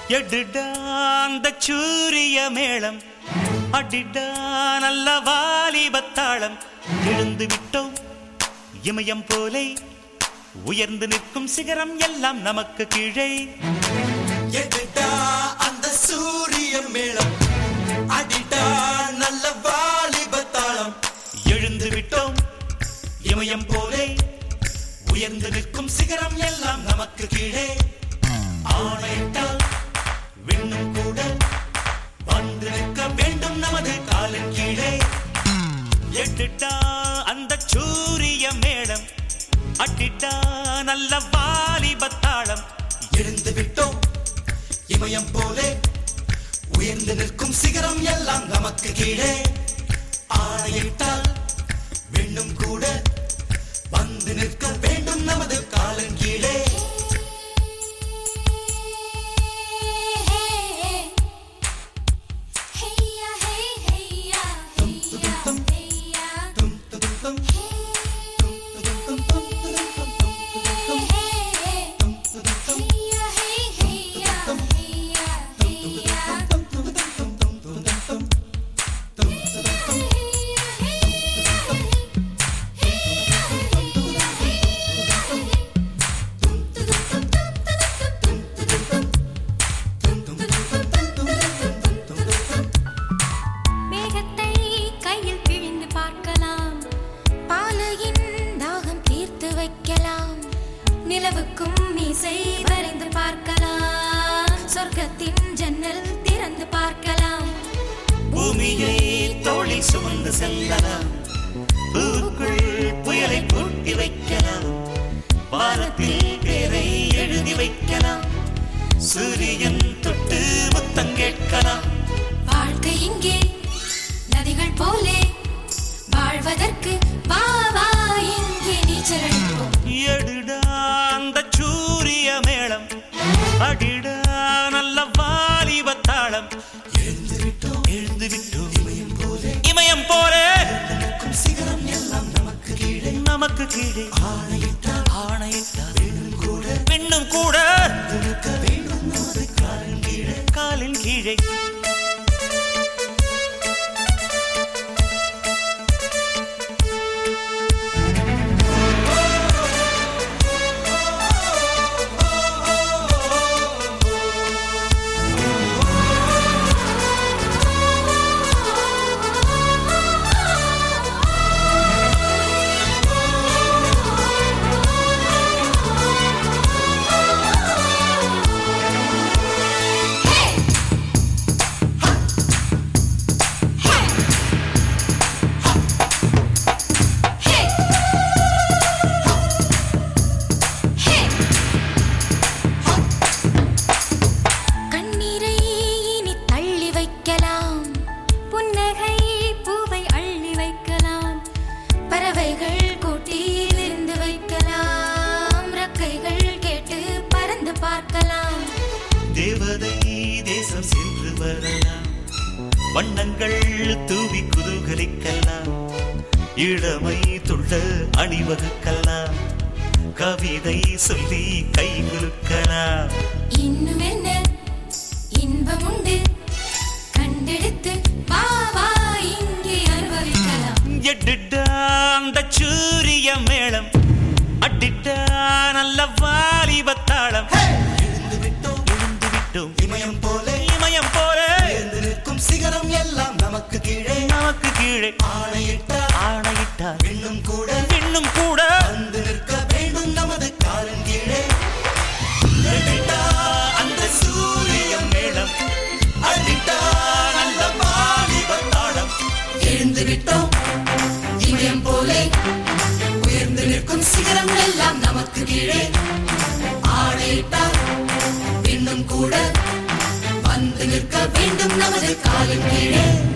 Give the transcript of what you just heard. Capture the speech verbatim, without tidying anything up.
எடிடா அந்த சூரிய மேளம், அடிடா நல்ல வாலிபத்தாளம். எழுந்து விட்டோம் இமயம் போலே, உயர்ந்து நிற்கும் சிகரம் எல்லாம் நமக்கு கீழே. எடிடா அந்த சூரிய மேளம், அடிடா நல்ல வாலிபத்தாளம். எழுந்து விட்டோம் இமயம் போலே, உயர்ந்து நிற்கும் சிகரம் எல்லாம் நமக்கு கீழே. ஆணையிட்டால் விண்ணும் கூட வந்து நிற்க வேண்டும் நமது காலின் கீழே. எடிடா அந்த சூரிய மேளம், அடிடா நல்ல வாலிபத்தாளம். எழுந்து விட்டோம் இமயம் போலே, உயர்ந்து நிற்கும் சிகரம் எல்லாம் நமக்கு கீழே. ஆணையிட்டால் விண்ணும் கூட வந்து நிற்க வேண்டும் நமது காலின் கீழே. நிலவுக்கும் மீசை வரைந்து பார்க்கலாம், சொர்க்கத்தின் ஜன்னல் திறந்து பார்க்கலாம். பூமியை தோளில் சுமந்து செல்லலாம், பூக்குள் புயலை கூட்டி வைக்கலாம். வானத்தில் பேரை எழுதி வைக்கலாம், சூரியன் தொட்டு முத்தம் கேட்கலாம். வாழ்க்கை இங்கே நதிகள் போலே, வாழ்வதற்கு வா வா இங்கே நீச்சல் அடிப்போம். எடுடா அந்த சூரிய மேளம், அடிடா நல்ல வாலிபத்தாளம். எழுந்து விட்டோம் எழுந்து விட்டோம் இமயம் போலே, இமயம் போலே, சிகரம் எல்லாம் நமக்கு கீழே. நமக்கு கீழே. ஆணையிட்டால் ஆணையிட்டால் விண்ணும் கூட பெண்ணும் கூட நிற்க வேண்டும் நமது காலின் கீழே. காலின் கீழே. தேவதை தேசம் சென்று வரலாம், வண்ணங்கள் தூவி குதூகலிக்கலாம். இளமை துள்ள அணிவகுக்கலாம், கவிதை சொல்லி கை குலுக்கலாம். இன்னும் என்ன இன்பம் உண்டு, கண்டெடுத்து வா வா இங்கே அனுபவிக்கலாம். எடிடா அந்த சூரிய மேளம், அடிடா நல்ல வாலிபத்தாளம். இமயம் போலே, இமயம் போலே, எழுந்து நிற்கும் சிகரம் எல்லாம் நமக்கு கீழே. நமக்கு கீழே. ஆணையிட்டால் ஆணையிட்டால் விண்ணும் கூட விண்ணும் கூட வந்து நிற்க வேண்டும் நமது காலின் கீழே. எடிடா அந்த சூரிய மேளம், அடிடா நல்ல வாலிபத்தாளம். எழுந்து விட்டோம் இமயம் போலே, உயர்ந்து நிற்கும் சிகரம் எல்லாம் நமக்கு கீழே. ஆணையிட்டால் விண்ணும் கூட வந்து நிற்க வேண்டும் நமது காலின் கீழே.